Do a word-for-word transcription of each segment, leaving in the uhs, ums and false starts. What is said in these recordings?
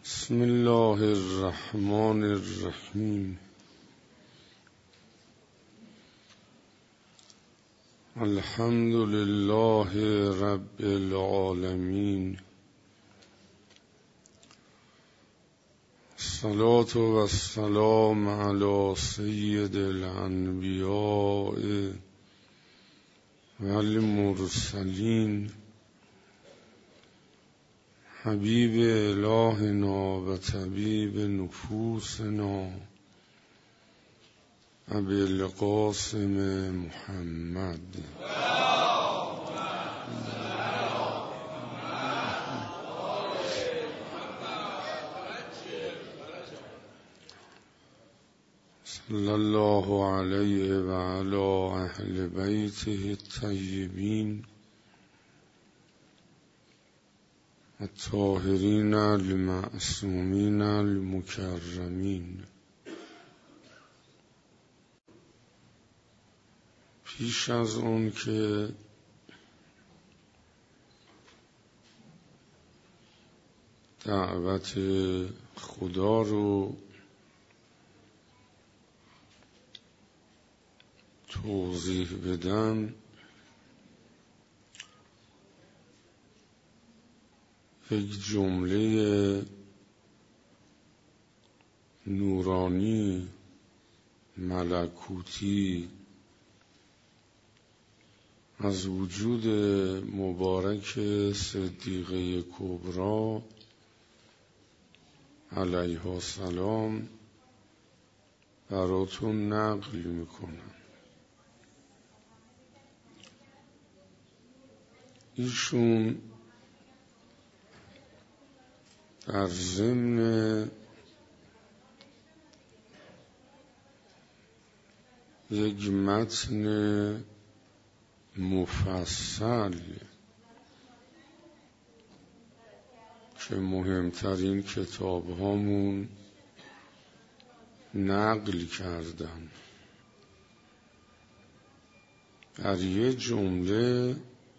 بسم الله الرحمن الرحیم. الحمد لله رب العالمین. الصلاة و السلام علی سید الانبیاء و المرسلین حبیب الهنا و طبیب نفوسنا ابی القاسم محمد. صلی الله علیه و علی اهل بیته الطیبین الطاهرین المعصومین المکرمین. پیش از اون که دعوت خدا رو توضیح بدم، یک جمله نورانی ملکوتی از وجود مبارک صدیقه کبری علیها السلام براتون نقل میکنم. ایشون در ضمن یک متن مفصل که مهمترین کتاب هامون نقل کردن، در یه جمله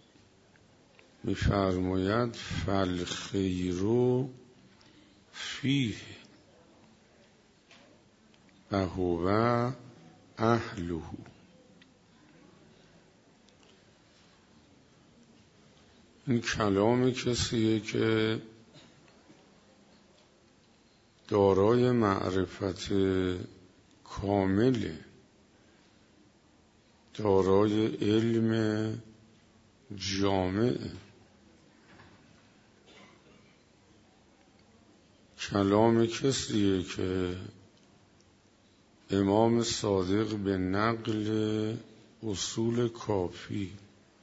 می‌فرماید فالخیرو فیه و هو اهله. این کلام کسیه که دارای معرفت کامله، دارای علم جامعه. کلام کسیه که امام صادق به نقل اصول کافی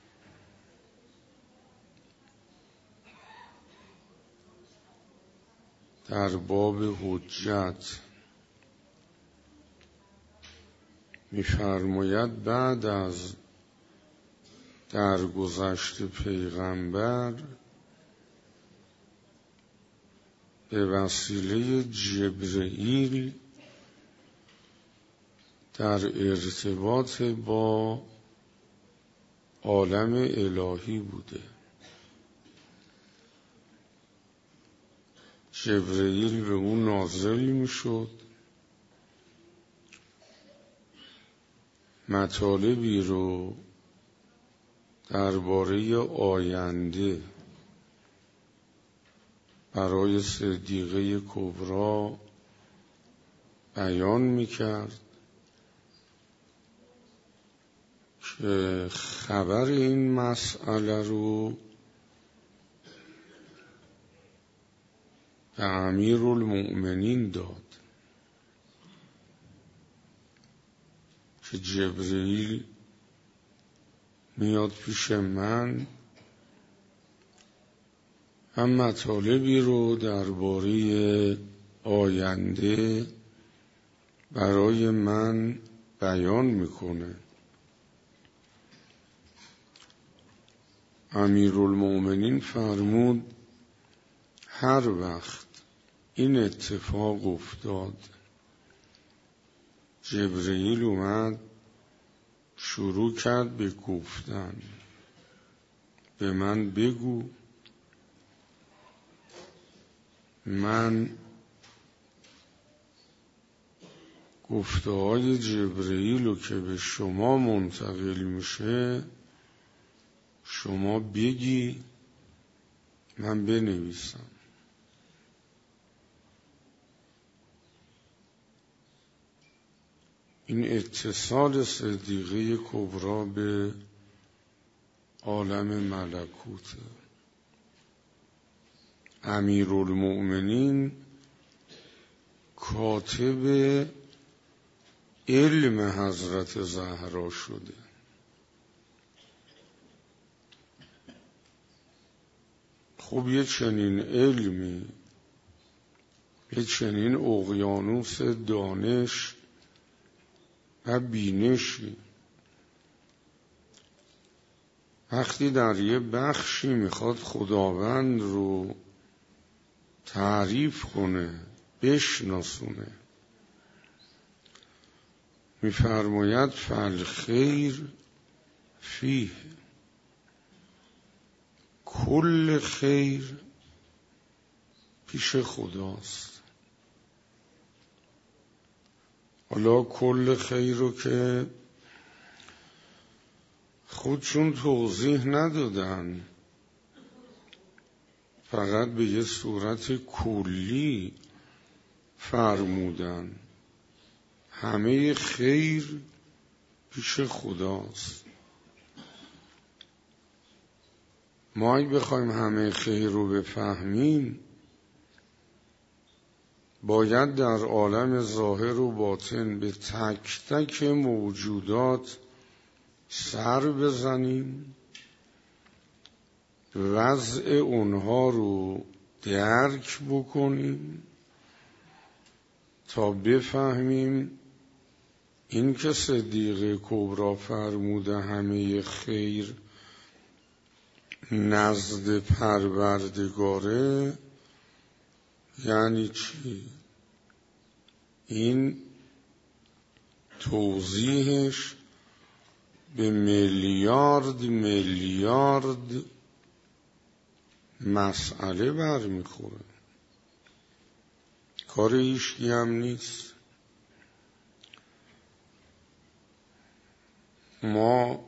در باب حجت می‌فرماید بعد از درگذشت پیغمبر به وسیله جبرئیل در ارتباط با عالم الهی بوده. جبرئیل به اون نازل می شد، مطالبی رو درباره آینده برای صدیقه کبری بیان می کرد که خبر این مسئله رو به امیرالمؤمنین داد که جبرئیل میاد پیش من، هم مطالبی رو درباره آینده برای من بیان میکنه. امیرالمؤمنین فرمود هر وقت این اتفاق افتاد، جبرئیل اومد شروع کرد به گفتن، به من بگو من گفته های جبرئیل رو که به شما منتقل میشه شما بگی من بنویسم. این اتصال صدیقه کبرا به عالم ملکوته. امیرالمؤمنین کاتب علم حضرت زهرا شده. خب یه چنین علمی، یه چنین اقیانوس دانش و بینشی وقتی در یه بخشی میخواد خداوند رو تعریف کنه، بشناسونه، میفرماید فالخیر فیه، کل خیر پیش خداست. حالا کل خیر رو که خودشون توضیح ندادن، فقط به یه صورت کلی فرمودن همه خیر پیش خداست. ما اگه بخوایم همه خیر رو بفهمیم باید در عالم ظاهر و باطن به تک تک موجودات سر بزنیم، وضع اونها رو درک بکنیم تا بفهمیم این که صدیقه کبرا فرموده همه خیر نزد پروردگاره یعنی چی؟ این توضیحش به میلیارد میلیارد مسئله برمیخوره. کار هیچکی هم نیست. ما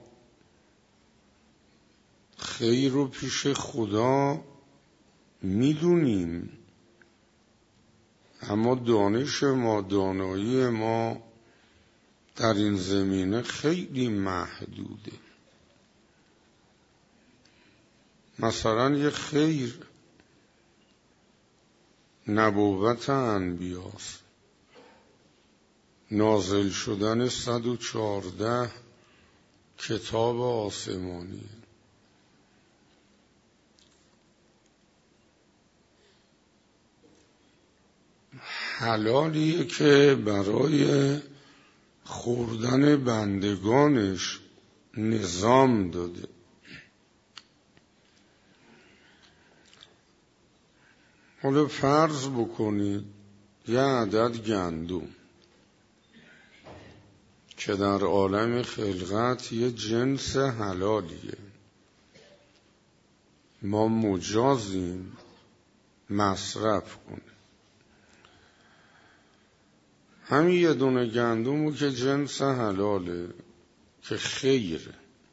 خیر رو پیش خدا میدونیم، اما دانش ما، دانایی ما در این زمینه خیلی محدوده. مثلا یه خیر نبوت انبیاست، نازل شدن صد و چارده کتاب آسمانی. حلالیه که برای خوردن بندگانش نظام داده. حالا فرض بکنید یه عدد گندم که در عالم خلقت یه جنس حلالیه، ما مجازیم مصرف کنیم. همین یه دونه گندمو که جنس حلاله، که خیره،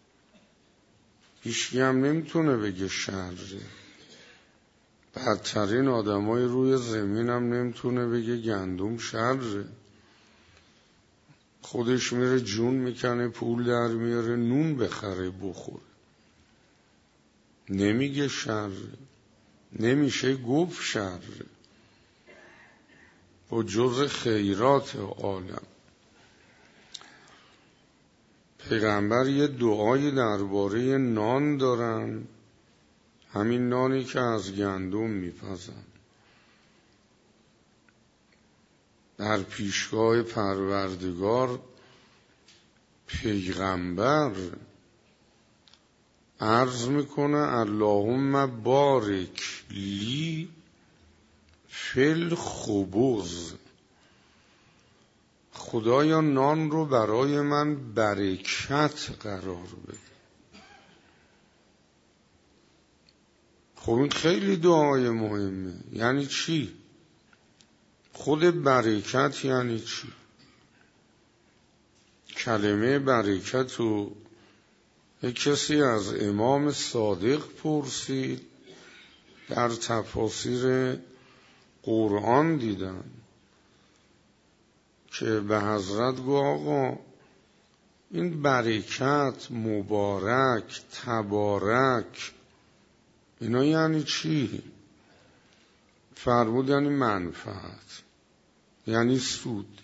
هیچکی هم نمیتونه بگه شره. بدترین آدمای روی زمین هم نمیتونه بگه گندم شره. خودش میره جون میکنه، پول در میاره، نون بخره بخوره، نمیگه شره، نمیشه گفت شره. و جز خیرات عالم. پیغمبر یه دعایی درباره نان دارن، همین نانی که از گندم میپزن، در پیشگاه پروردگار پیغمبر عرض میکنه اللهم بارک لی فی الخبز، خدایا نان رو برای من برکت قرار بده. خب این خیلی دعای مهمه. یعنی چی؟ خود برکت یعنی چی؟ کلمه برکت رو یک کسی از امام صادق پرسید، در تفاسیر قرآن دیدن که به حضرت گفت آقا این برکت، مبارک، تبارک اینا یعنی چی؟ فرمود یعنی منفعت، یعنی سود.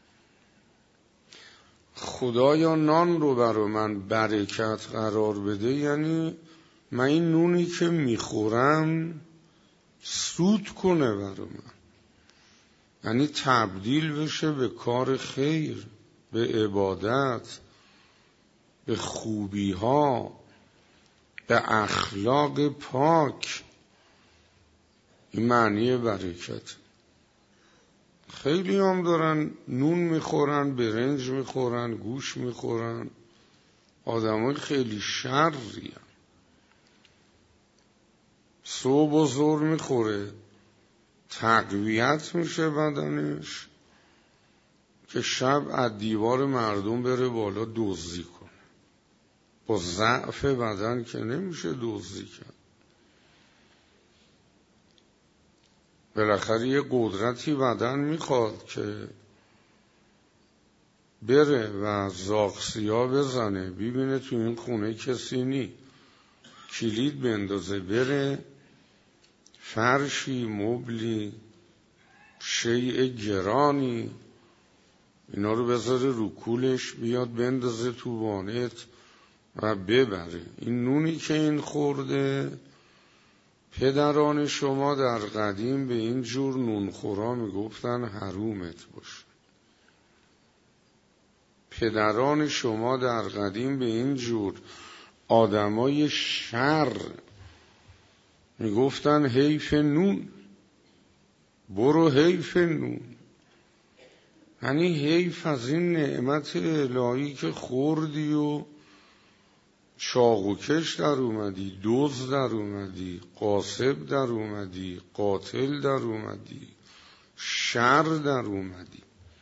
خدایا نان رو برای من برکت قرار بده، یعنی من این نونی که میخورم سود کنه برای من، یعنی تبدیل بشه به کار خیر، به عبادت، به خوبی ها، به اخلاق پاک. این معنی برکت. خیلی هم دارن نون میخورن، برنج میخورن، گوش میخورن، آدمای خیلی شری هم. صبح و ظهر میخوره، تقویت میشه بدنش که شب از دیوار مردم بره بالا دزدی کنه. با ضعف بدن که نمیشه دزدی کرد. بالاخره یه قدرتی بدن میخواد که بره و زاغسیا بزنه، ببینه تو این خونه کسی نی، کلید بندازه، بره فرشی، مبلی، شیء گرانی اینا رو بذاره رو کولش، بیاد بندازه تو وانت و ببره. این نونی که این خورده، پدران شما در قدیم به این جور نونخورا میگفتن حرومت باشه. پدران شما در قدیم به این جور آدمای شر میگفتن حیف نون، برو حیف نون. یعنی حیف از این نعمت الهی که خوردی و چاق و کش در اومدی، دزد در اومدی، قاصب در اومدی، قاتل در اومدی، شر در اومدی.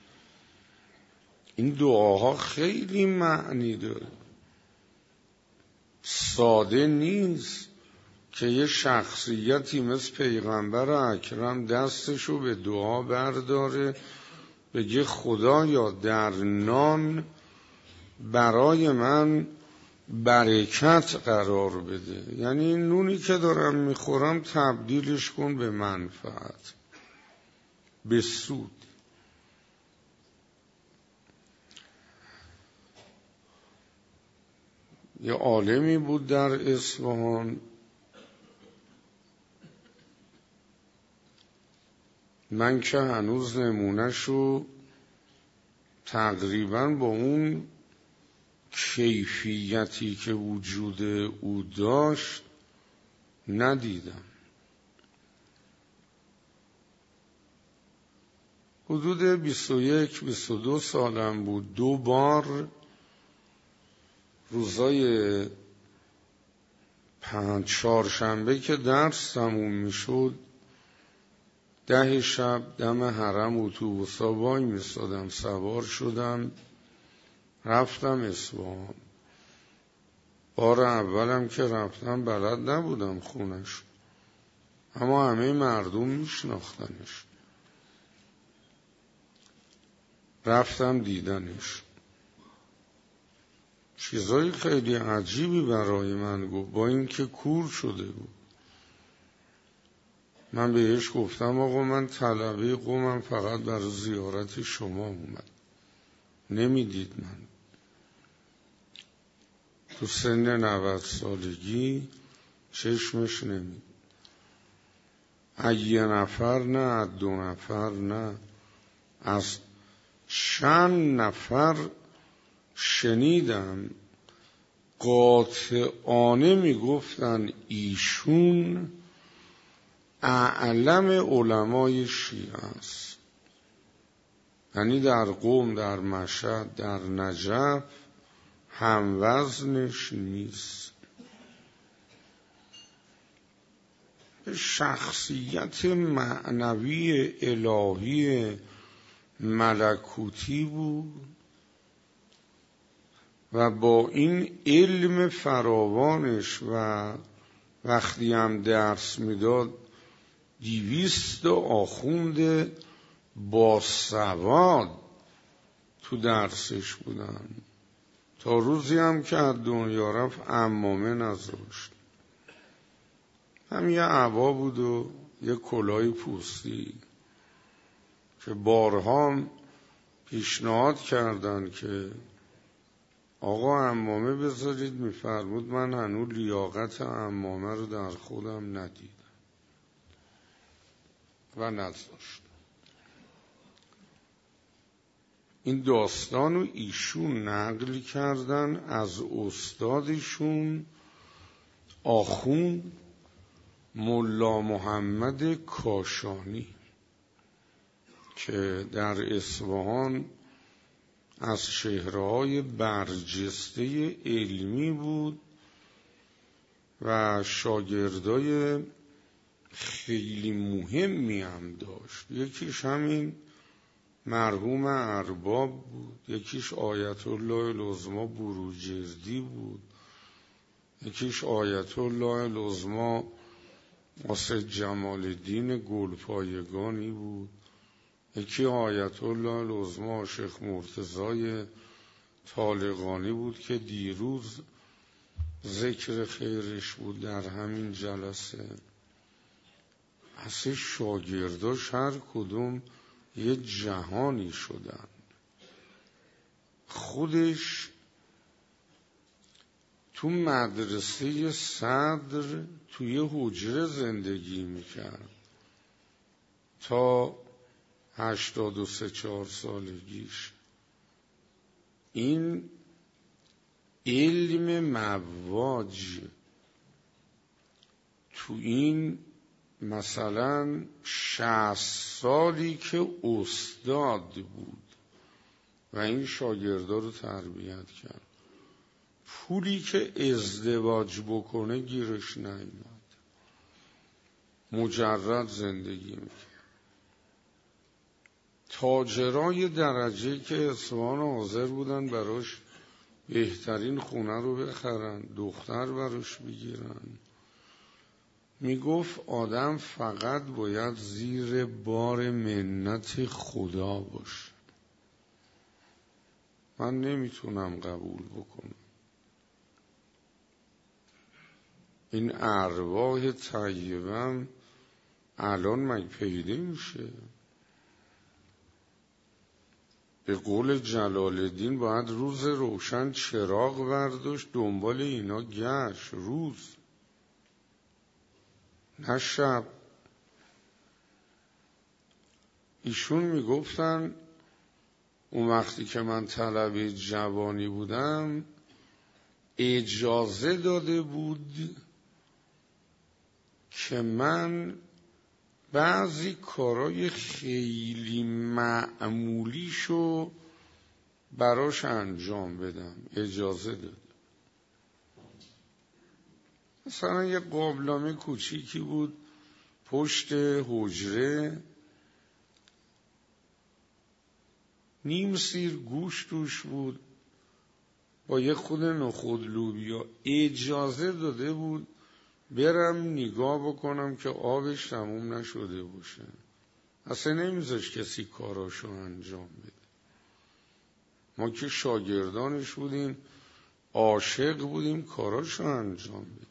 این دعاها خیلی معنی داره، ساده نیست که یه شخصیتی مثل پیغمبر اکرم دستشو به دعا برداره بگه خدایا در نان برای من برکت قرار بده، یعنی این نونی که دارم میخورم تبدیلش کن به منفعت، به سود. یه عالمی بود در اصفهان، من که هنوز نمونهشو تقریبا با اون کیفیتی که وجود او داشت ندیدم. حدود بیست و یک بیست و دو سالم بود. دو بار روزای پنج چهارشنبه که درس تموم میشد، ده شب دم حرم اتوبوسا وای میستادم، سوار شدم رفتم اصفهان. بار اولم که رفتم بلد نبودم خونش، اما همه مردم میشناختنش. رفتم دیدنش، چیزای خیلی عجیبی برای من گفت، با اینکه کور شده بود. من بهش گفتم آقا من طلبه قومم، فقط برای زیارت شما اومد. نمیدید من تو سن نود سالگی چشمش نمید. یه نفر نه، دو نفر نه، از چند نفر شنیدم قاطعانه میگفتن ایشون اعلم علمای شیعه است. یعنی در قم، در مشهد، در نجف هم وزنش نیست. شخصیت معنوی الهی ملکوتی بود و با این علم فراوانش و وقتی هم درس میداد دیویست آخوند با سواد تو درسش بودن، تا روزی هم که از دنیا رفت عمامه نذاشت، هم یه عبا بود و یه کلاه پوستی که بارها پیشنهاد کردن که آقا عمامه بذارید، میفرمود من هنوز لیاقت عمامه رو در خودم ندیدم و نذاشت. این داستان رو ایشون نقل کردن از استادشون آخوند ملا محمد کاشانی که در اصفهان از شهرهای برجسته علمی بود و شاگردای خیلی مهمی هم داشت. یکیش همین مرحوم ارباب بود، یکیش آیت الله العظمی بروجردی بود، یکیش آیت الله العظمی واسه جمال الدین گلپایگانی بود، یکی آیت الله العظمی شیخ مرتضی طالقانی بود که دیروز ذکر خیرش بود در همین جلسه. اصلا شاگرداش هر کدوم یه جهانی شدن. خودش تو مدرسه صدر توی حجره زندگی میکرد تا هشتاد و سه چهار سالگیش. این علم مواج تو این مثلا شصت سالی که استاد بود و این شاگردا رو تربیت کرد، پولی که ازدواج بکنه گیرش نیامد، مجرد زندگی میکرد. تاجرای درجه که اصفهان حاضر بودن براش بهترین خونه رو بخرن، دختر براش بگیرن. میگفت آدم فقط باید زیر بار منت خدا باشه. من نمیتونم قبول بکنم این ارواح طیبم الان مگه پیدا میشه؟ به قول جلال الدین باید روز روشن چراغ برداشت دنبال اینا گشت، روز نه شب. ایشون میگفتن اون وقتی که من طلبه جوانی بودم اجازه داده بود که من بعضی کارای خیلی معمولیشو براش انجام بدم، اجازه داده. مثلا یه قابلمه کوچیکی بود پشت حجره، نیم سیر گوشت توش بود با یه خود نخود لوبیا. اجازه داده بود برم نگاه بکنم که آبش تموم نشده باشه. اصلا نمیذاش کسی کاراشو انجام بده. ما که شاگردانش بودیم، عاشق بودیم کاراشو انجام بده.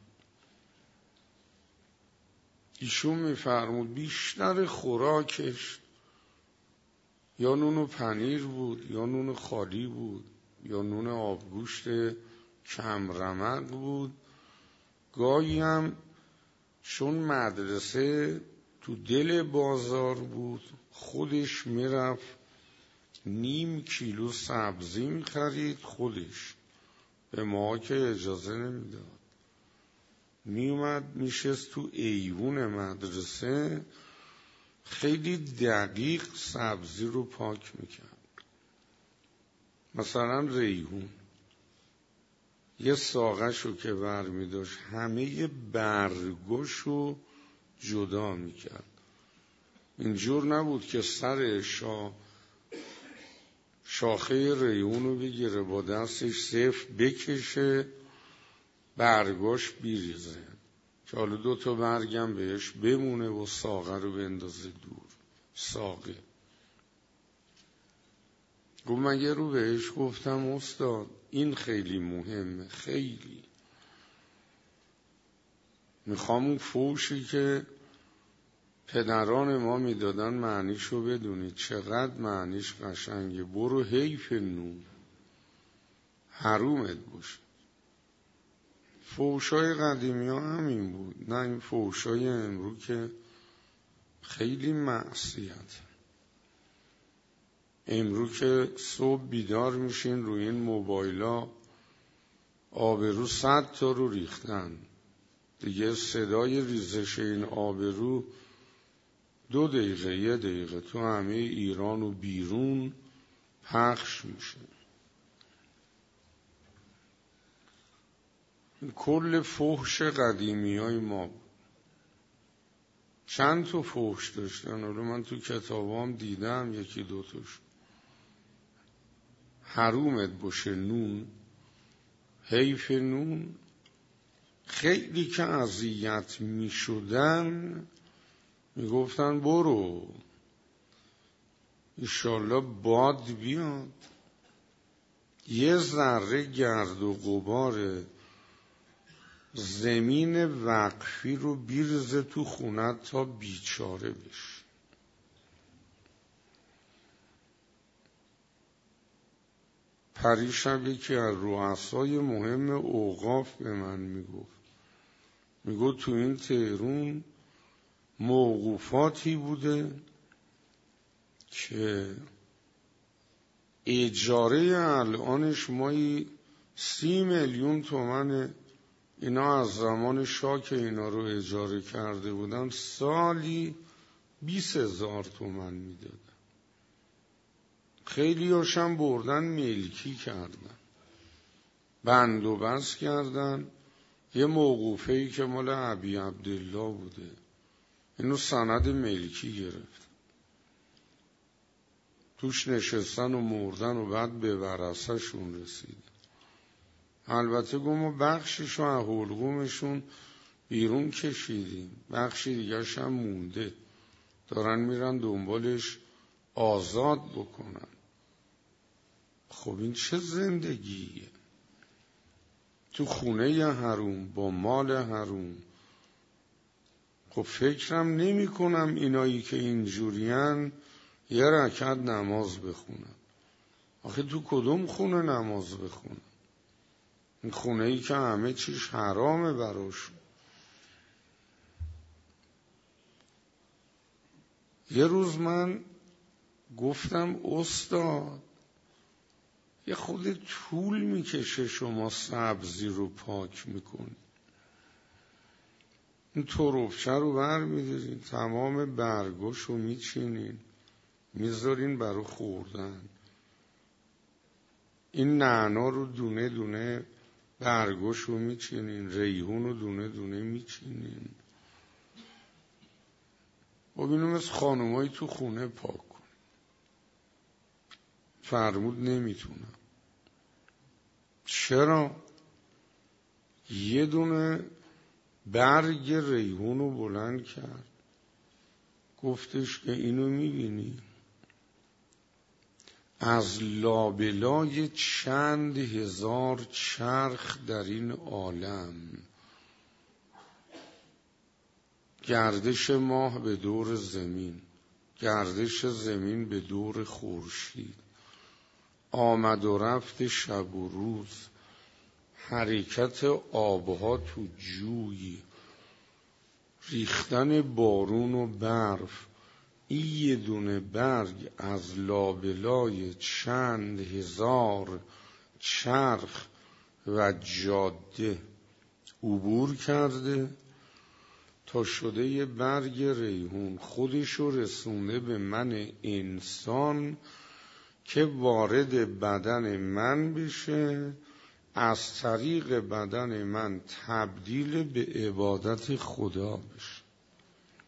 ایشون میفرمود بیشتر خوراکش یا نون و پنیر بود یا نون خالی بود یا نون آبگوشت کم رمق بود. گاهی هم چون مدرسه تو دل بازار بود خودش میرفت نیم کیلو سبزی میخرید خودش، به ما که اجازه نمیداد. میومد میشست تو ایوون مدرسه خیلی دقیق سبزی رو پاک میکرد. مثلا ریحون یه ساقه‌شو که برمی داشت همه برگاشو جدا میکرد. اینجور نبود که سر شا شاخه ریحون رو بگیره با دستش صفر بکشه برگاش بیریزه که حالا دو تا برگم بهش بمونه و ساقه رو بندازه دور. ساقه گفت من یه رو بهش گفتم استاد این خیلی مهمه، خیلی میخوام اون فوشی که پدران ما میدادن معنیشو بدونید، چقدر معنیش قشنگه. برو حیف نون حرومت باشه. فوشای قدیمی ها همین بود، نه این فوشای امرو که خیلی معصیت. امرو که صبح بیدار میشین روی این موبایلا آبرو صد تا رو ریختن دیگه، صدای ریزش این آبرو دو دقیقه یه دقیقه تو همه ایران و بیرون پخش میشه. کل فحش قدیمی های ما بود. چند تا فحش داشتن، حالا من تو کتابام دیدم یکی دوتاش. حرومت باشه نون، حیف نون. خیلی که اذیت می شدن می گفتن برو انشالله باد بیاد یه ذره گرد و غبار زمین وقفی رو بیرزه تو خونت تا بیچاره بشی. پریشب یکی از رؤسای مهم اوقاف به من میگفت، میگفت تو این تهرون موقوفاتی بوده که اجاره الانش مایی سی میلیون تومنه. اینا از زمان شاه که اینا رو اجاره کرده بودن سالی بیس هزار تومن میدادن. خیلی هاشم بردن ملکی کردن، بند و بست کردن. یه موقوفه‌ای که مال ابی عبدالله بوده اینو سند ملکی گرفت، توش نشستن و مردن و بعد به ورثه شون رسید. البته گم بخشیشو از حلقومشون بیرون کشیدیم، بخشی دیگرش هم مونده، دارن میرن دنبالش آزاد بکنن. خب این چه زندگیه؟ تو خونه ی حروم با مال حروم. خب فکرم نمی کنم اینایی که اینجورین یه رکعت نماز بخونن. آخه تو کدوم خونه نماز بخونن؟ این خونه ای که همه چیش حرامه براشون. یه روز من گفتم استاد یه خود طول میکشه شما سبزی رو پاک میکنی، این تربچه رو بر میدارین تمام برگاش رو میچینین میذارین برای خوردن، این نعنا رو دونه دونه برگاش رو میچینین، ریحون رو دونه دونه میچینین. خب اینو مثل خانومایی تو خونه پاک کن. فرمود نمیتونم. چرا؟ یه دونه برگ ریحون رو بلند کرد، گفتش که اینو میبینی از لابلای چند هزار چرخ در این عالم، گردش ماه به دور زمین، گردش زمین به دور خورشید، آمد و رفت شب و روز، حرکت آبها تو جوی، ریختن بارون و برف، این یه دونه برگ از لابلای چند هزار چرخ و جاده عبور کرده تا شده یه برگ ریحون، خودشو رسونده به من انسان که وارد بدن من بشه، از طریق بدن من تبدیل به عبادت خدا بشه.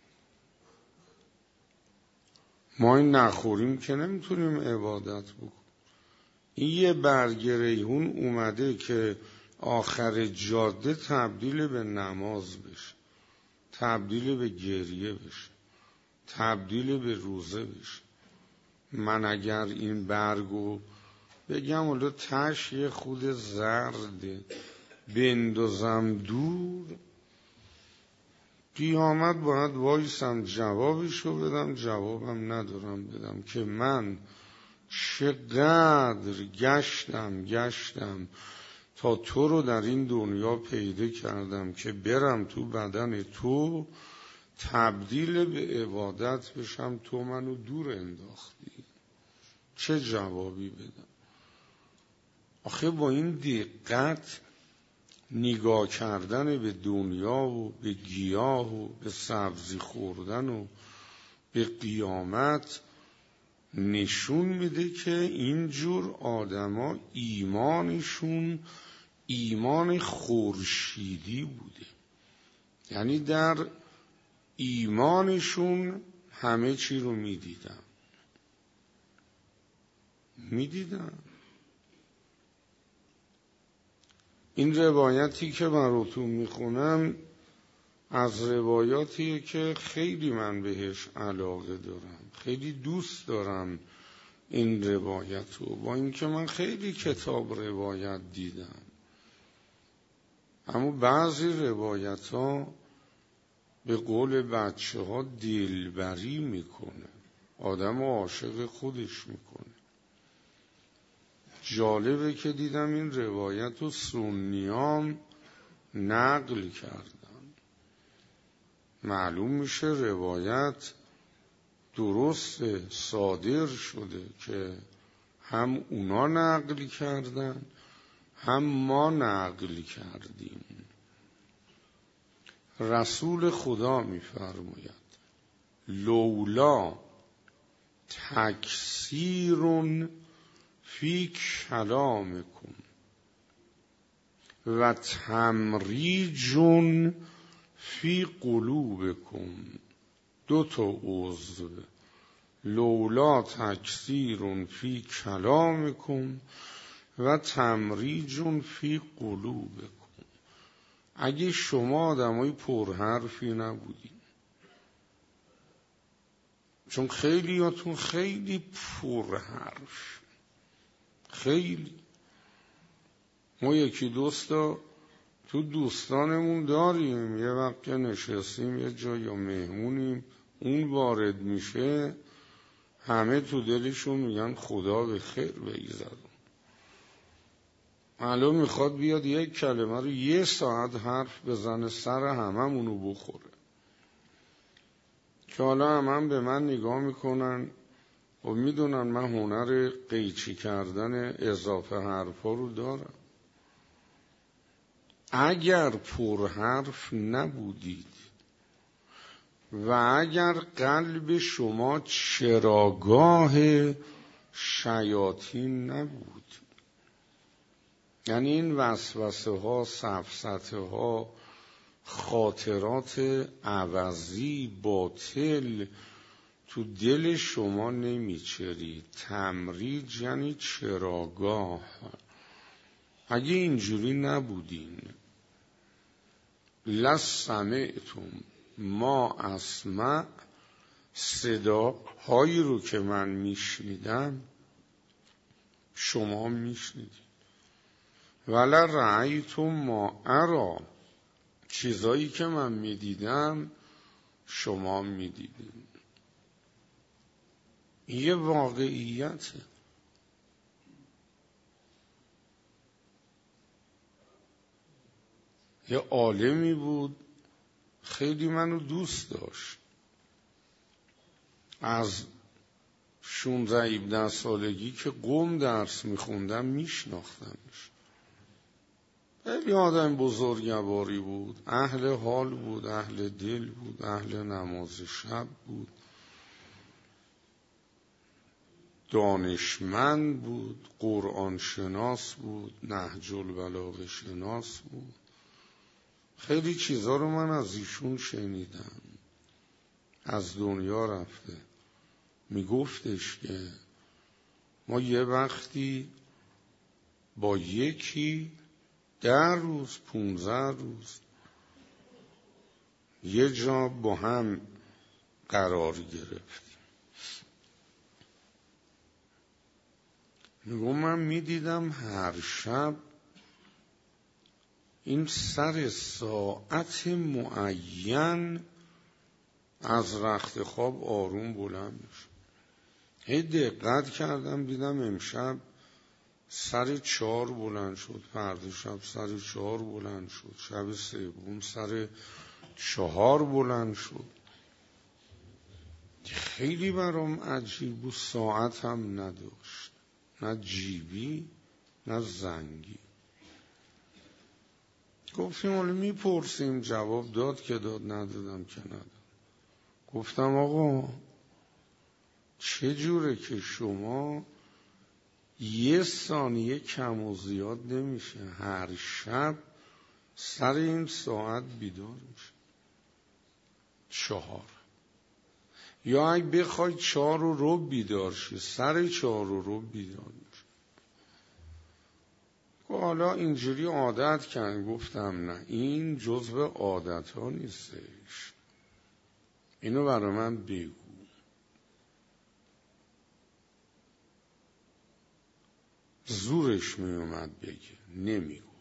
ما این نخوریم که نمیتونیم عبادت بکنیم. این یه برگ ریحون اومده که آخر جاده تبدیل به نماز بشه، تبدیل به گریه بشه، تبدیل به روزه بشه. من اگر این برگو بگم حالا تش یه خود زرده بندازم دور، قیامت باید وایسم جوابشو بدم، جوابم ندارم بدم که من چقدر گشتم گشتم تا تو رو در این دنیا پیدا کردم که برم تو بدن تو تبدیل به عبادت بشم، تو منو دور انداختی. چه جوابی بدم؟ آخه با این دقت نگاه کردن به دنیا و به گیاه و به سبزی خوردن و به قیامت نشون میده که اینجور آدما ایمانشون ایمان خورشیدی بوده. یعنی در ایمانشون همه چی رو میدیدن میدیدن این روایتی که براتون میخونم از روایاتیه که خیلی من بهش علاقه دارم، خیلی دوست دارم این روایت رو، با اینکه من خیلی کتاب روایت دیدم، اما بعضی روایت ها به قول بچه ها دلبری میکنه، آدم عاشق خودش میکنه. جالبه که دیدم این روایت رو سنیام نقل کردن. معلوم میشه روایت درست صادر شده که هم اونا نقل کردن هم ما نقل کردیم. رسول خدا میفرماید لولا تکثیر فی کلامکم و تمریج فی قلوبکم، دو تا عضو، لولا تکثیر فی کلامکم و تمریج فی قلوبکم. اگه شما آدمای پرحرفی نبودین، چون خیلی هاتون خیلی پرحرف، خیلی ما یکی دوستا تو دوستانمون داریم، یه وقت که نشستیم یه جا یا مهمونیم اون وارد میشه همه تو دلشون میگن خدا به خیر بگذرون. معلوم میخواد بیاد یک کلمه رو یه ساعت حرف بزنه سر هممونو بخوره، که حالا همم به من نگاه میکنن و میدونن من هنر قیچی کردن اضافه حرفا رو دارم. اگر پر حرف نبودید و اگر قلب شما چراگاه شیاطین نبود، یعنی این وسوسه ها، سفسطه ها، خاطرات عوضی باطل تو دل شما نمیچرید. تمریج یعنی چراگاه. اگه اینجوری نبودین لسمعتم ما اسمع، صداهایی رو که من میشنیدم شما میشنیدید، ولا رأیتم ما ارا، چیزایی که من میدیدم شما میدیدین. یه واقعیته. یه عالمی بود خیلی منو دوست داشت، از شونزده هفده سالگی که قم درس میخوندم میشناختمش. خیلی آدم بزرگواری بود، اهل حال بود، اهل دل بود، اهل نماز شب بود، دانشمند بود، قرآن شناس بود، نهج البلاغه شناس بود. خیلی چیزا رو من از ایشون شنیدم. از دنیا رفته. میگفتش که ما یه وقتی با یکی ده روز پونزده روز یه جا با هم قرار گرفتیم. میگم من میدیدم هر شب این سر ساعت معین از رخت خواب آروم بلند میشه. هی دقت کردم دیدم امشب سر چهار بلند شد، فردا شب سر چهار بلند شد، شب سوم سر چهار بلند شد. خیلی برام عجیب بود. ساعت هم نداشت، نه جیبی نه زنگی. گفتیم حالا میپرسیم، جواب داد که داد، ندادم که نداد. گفتم آقا چه جوره که شما یه ثانیه کم و زیاد نمیشه هر شب سر این ساعت بیدار میشه؟ چهار، یا اگه بخوای چهار و رو بیدار شی سر چهار و رو بیدار میشه. حالا اینجوری عادت کردن. گفتم نه، این جزو عادت ها نیستش، اینو برای من بگو. زورش می اومد بگه، نمی گفت.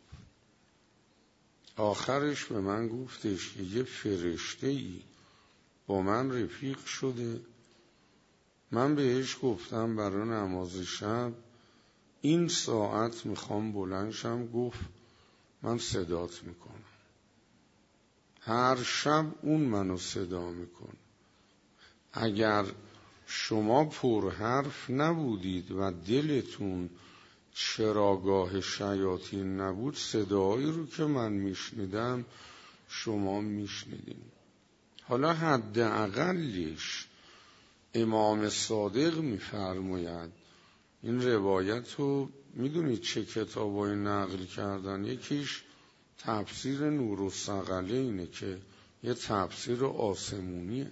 آخرش به من گفتش که یه فرشته ای با من رفیق شده، من بهش گفتم برای نماز شب این ساعت میخوام بلند شم. گفت من صدات میکنم. هر شب اون منو صدا میکنه. اگر شما پر حرف نبودید و دلتون چراگاه شیاطین نبود، صدایی رو که من میشنیدم شما میشنیدین. حالا حد اقلش امام صادق میفرماید، این روایت رو میدونید چه کتابایی نقل کردن؟ یکیش تفسیر نورالثقلینه که یه تفسیر آسمونیه.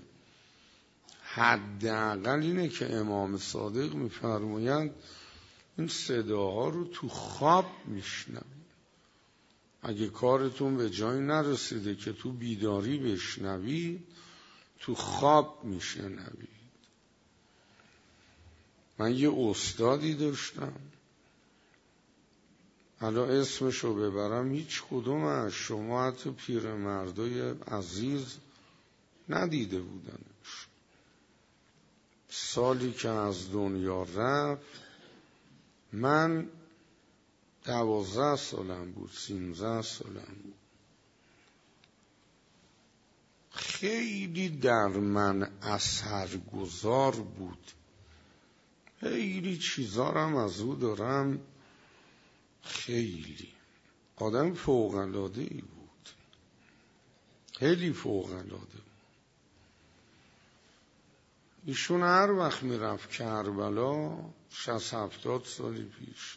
حداقل اینه که امام صادق میفرمایند این صداها رو تو خواب میشنوید. اگه کارتون به جایی نرسیده که تو بیداری بشنوید، تو خواب میشنوید. من یه استادی داشتم، حالا اسمشو ببرم هیچ کدوم از شما حتی پیرمردای عزیز ندیده بودنش. سالی که از دنیا رفت من دوازده سالم بود، سیزده سالم بود. خیلی در من اثرگذار بود. خیلی چیزارم از او دارم. خیلی آدم فوق‌العاده‌ای بود، خیلی فوق‌العاده بود. ایشون هر وقت میرفت کربلا، شصت هفتاد سال پیش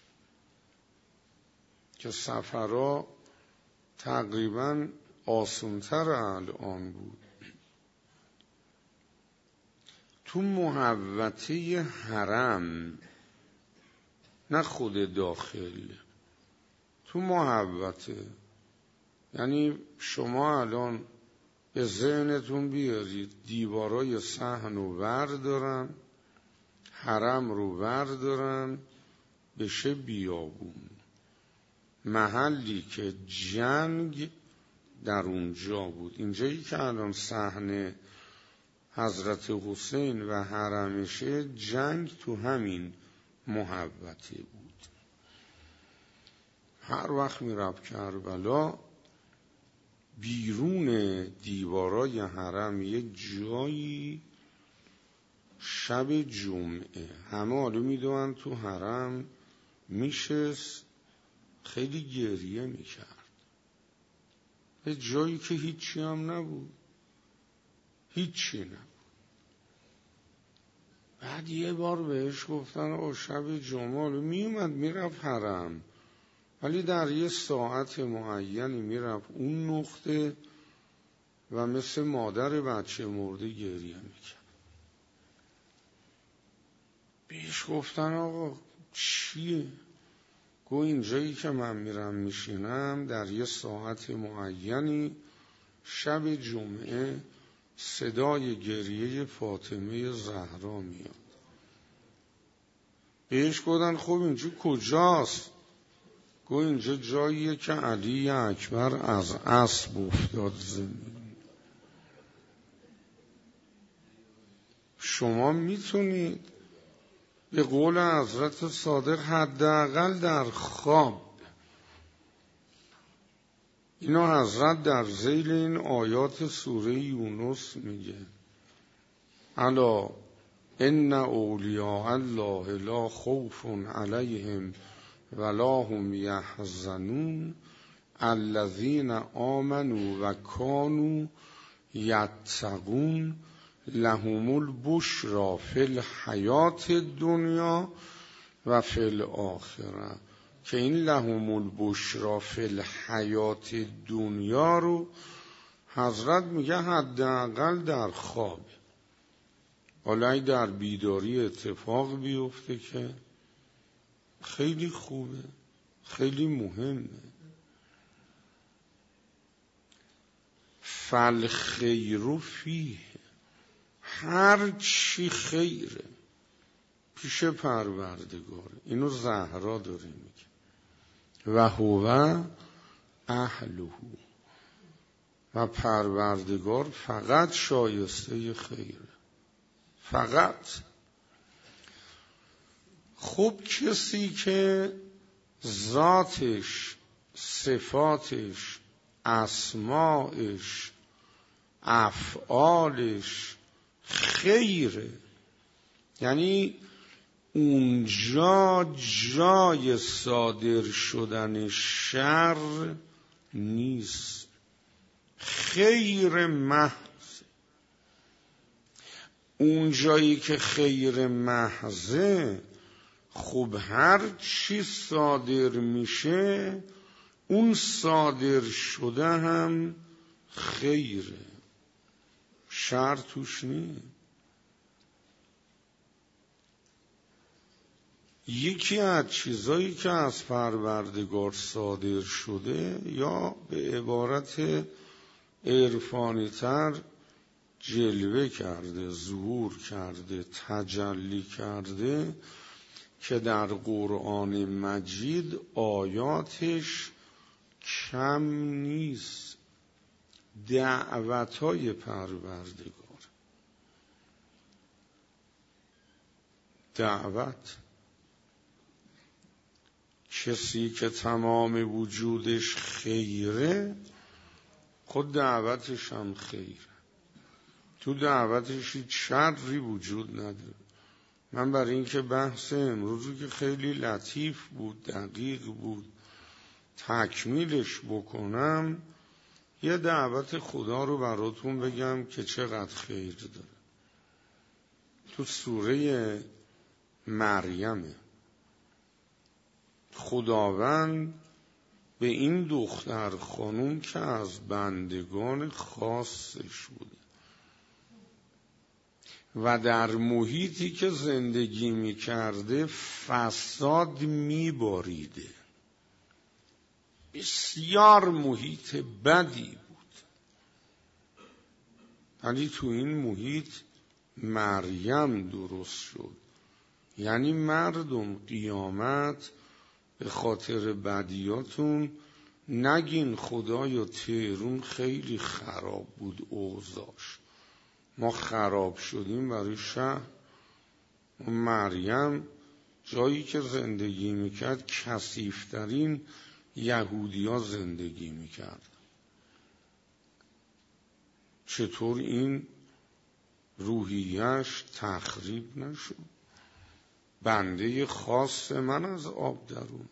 که سفرها تقریبا آسان‌تر الان بود، تو محوطه حرم، نه خود داخل، تو محوطه، یعنی شما الان به ذهنتون بیارید دیوارای صحن رو ور دارن، حرم رو ور دارن، بشه بیابون، محلی که جنگ در اونجا بود. اینجایی که الان صحن حضرت حسین و حرمشه، جنگ تو همین محوطه بود. هر وقت میرفت کربلا، بیرون دیوارای حرم یه جایی شب جمعه همه حالا میدونن تو حرم میشست، خیلی گریه میکرد. یه جایی که هیچی هم نبود، هیچی نبود. بعد یه بار بهش گفتن او شب جمعه میومد میرفت حرم، ولی در یه ساعت معینی میرفت اون نقطه و مثل مادر بچه مرده گریه میکرد. بهش گفتن آقا چیه؟ گو اینجایی که من میرم میشینم در یه ساعت معینی شب جمعه صدای گریه فاطمه زهرا میاد. بهش گفتن خب اینجا کجاست؟ گو اینجا جاییه که علی اکبر از اسب افتاد زمین. شما میتونید به قول حضرت صادق حداقل در خواب، اینو حضرت در ذیل این آیات سوره یونس میگه الا ان اولیاء الله لا خوف علیهم ولا هم یحزنون الذین آمنوا و کانوا یتقون لهم البشری فی الحیات الدنیا و فی الاخره. که این لهم البشری فی الحیات الدنیا رو حضرت میگه حداقل در خواب. حالا در بیداری اتفاق بیفته که خیلی خوبه، خیلی مهمه. فالخیر فیه، هر چی خیره پیش پروردگار. اینو زهرا داره میگه و هو اهله، و پروردگار فقط شایسته خیره، فقط. خب کسی که ذاتش، صفاتش، اسماعش، افعالش خیره، یعنی اونجا جای صادر شدن شر نیست، خیر محض. اون جایی که خیر محضه، خب هر چی صادر میشه اون صادر شده هم خیره، شر توش نیست. یکی از چیزایی که از پروردگار صادر شده یا به عبارت عرفانی تر جلوه کرده، ظهور کرده، تجلی کرده، که در قرآن مجید آیاتش کم نیست، دعوتای پروردگار. دعوت کسی که تمام وجودش خیره، خود دعوتش هم خیره، تو دعوتش هیچ شری وجود نداره. من برای اینکه بحث امروزی که خیلی لطیف بود، دقیق بود، تکمیلش بکنم، یه دعوت خدا رو براتون بگم که چقدر خیر داره. تو سوره مریم خداوند به این دختر خانوم که از بندگان خاصش بوده و در محیطی که زندگی می کرده فساد می باریده، بسیار محیط بدی بود، ولی تو این محیط مریم درست شد. یعنی مردم قیامت به خاطر بدیاتون نگین خدایا تهرون خیلی خراب بود اوضاعش، ما خراب شدیم برای شهر. مریم جایی که زندگی میکرد کثیف‌ترین یهودی‌ها زندگی میکرد. چطور این روحیش تخریب نشد؟ بنده خاص من از آب درون.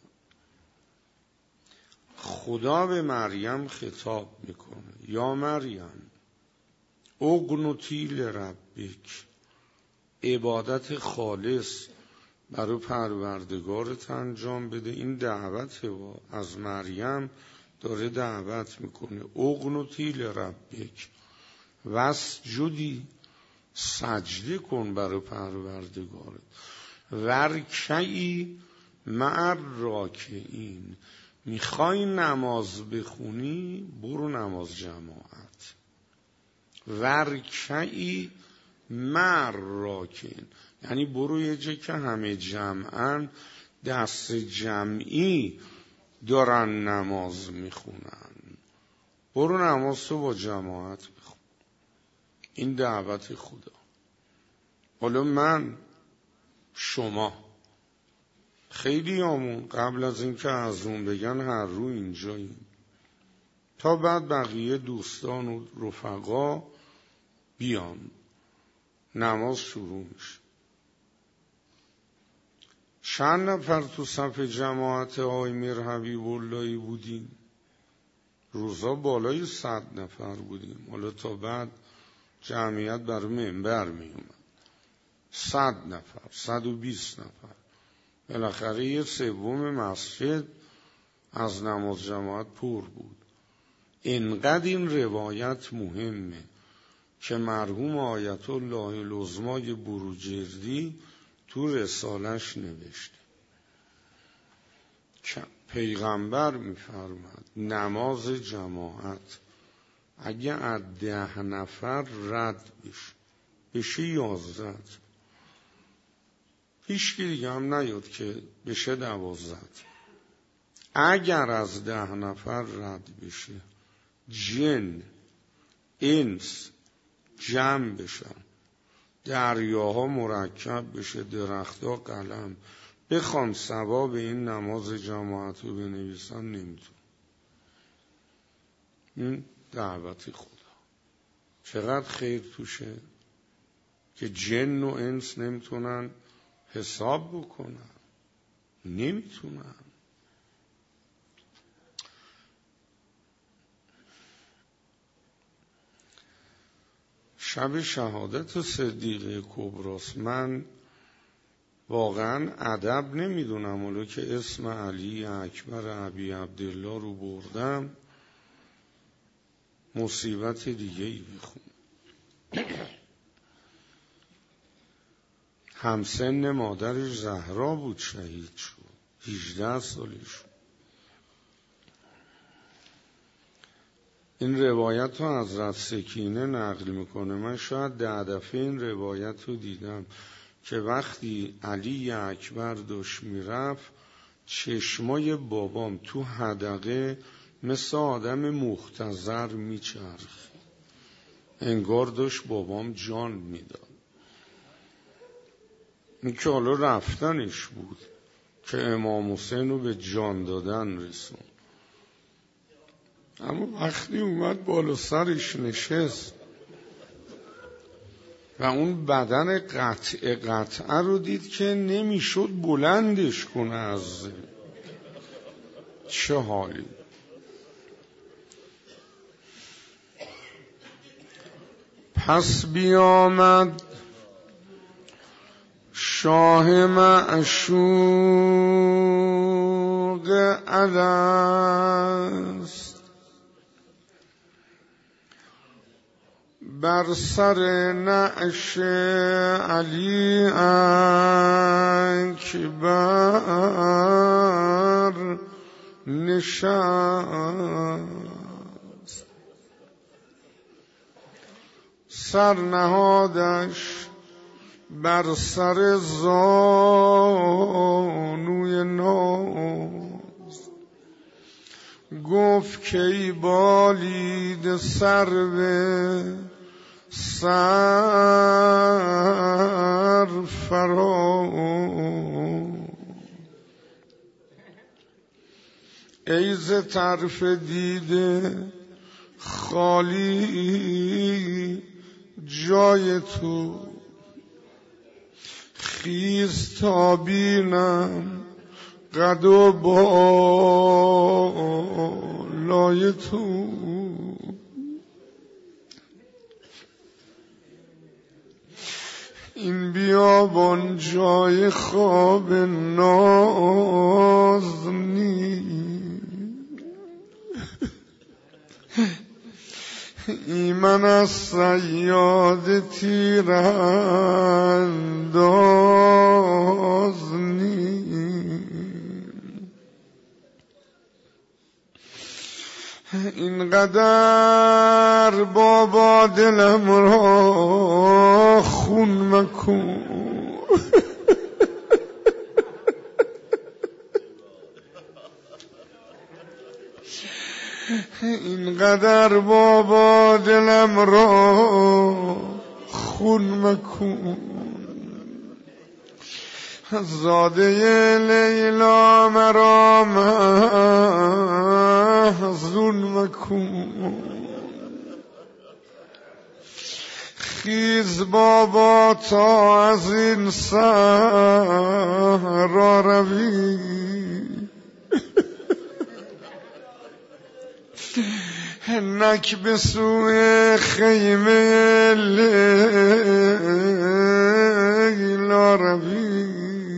خدا به مریم خطاب میکنه یا مریم اقنتی لربک، عبادت خالص برای پروردگارت انجام بده. این دعوت و از مریم داره دعوت میکنه اقنتی لربک واسجدی، سجده کن برای پروردگارت. ورکعی مع الراکعین، میخوای نماز بخونی برو نماز جماعت. ورکعی مع الراکعین یعنی برو یه جا که همه جمعن، دست جمعی دارن نماز میخونن، برو نماز تو با جماعت بخون. این دعوت خدا. حالا من شما خیلی همون قبل از این که از اون بگن هر رو اینجاییم، تا بعد بقیه دوستان و رفقا بیان نماز شروع میشه. چند نفر تو صف جماعت آقای میر حبیب اللهی بودیم؟ روزا بالای صد نفر بودیم. حالا تا بعد جمعیت بر منبر می اومد. صد نفر، صد و بیست نفر. بالاخره یه سوم مسجد از نماز جماعت پر بود. اینقدر این روایت مهمه که مرحوم آیت الله العظمای بروجردی تو رسالش نوشته که پیغمبر میفرماد نماز جماعت اگه از ده نفر رد بشه بشه یازده، هیچ کی دیگه هم نیاد که بشه دوازده. اگر از ده نفر رد بشه جن انس جمع بشن، دریاها مرکب بشه، درختها قلم بخوان ثواب این نماز جماعت رو بنویسن نمیتون. این دعوت خدا چقدر خیر توشه که جن و انس نمیتونن حساب بکنن، نمیتونن. شب شهادت صدیقه کبراست. من واقعا ادب نمیدونم، ولو که اسم علی اکبر ابی عبدالله رو بردم مصیبت دیگه ای بخون. همسن مادرش زهرا بود، شهید شد، هجده سالش. این روایت رو حضرت سکینه نقل میکنه. من شاید ده دفعه این روایت رو دیدم که وقتی علی اکبر داشت میرفت چشمای بابام تو حدقه مثل آدم مختزر میچرخ، انگار داشت بابام جان میداد. این که حالا رفتنش بود که امام حسین رو به جان دادن رسون، اما وقتی اومد بالا سرش نشست و اون بدن قطع قطعه رو دید که نمیشد بلندش کنه از چه حالی. پس بیامد شاه معشوق الست، بر سر نعش علی اکبر نشست، سر نهادش بر سر زانوی ناز، گفت که ای بالید سرو سر فراز، ای ز طرف دیده خالی جای تو، خیز تا بینم قد و بالای تو. این بیابان جای خواب ناز نیست، ایمن از صیاد تیرانداز نیم، اینقدر بابا دلم را خون مکن. اینقدر بابا دلم را خون مکن. زاده لیلا مرا محزون مکن. خیز بابا تا از این صحرا روی، نک به سوی خیمه لیلا روی.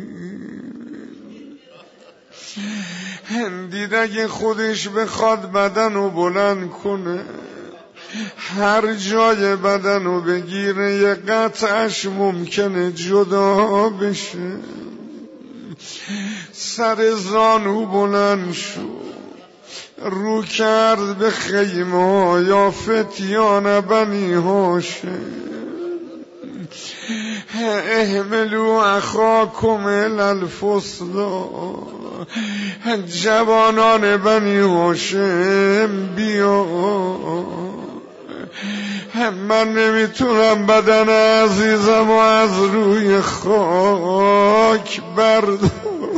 دید اگه خودش بخواد بدنو بلند کنه، هر جای بدنو بگیره یه قطعش ممکنه جدا بشه. سر زانو بلند شد، رو کرد به خیمه یا فتیان بنی هاشم، احملوا اخاکم الی الفصلا. جوانان بنی هاشم بیا، من نمیتونم بدن عزیزم و از روی خاک بردارم.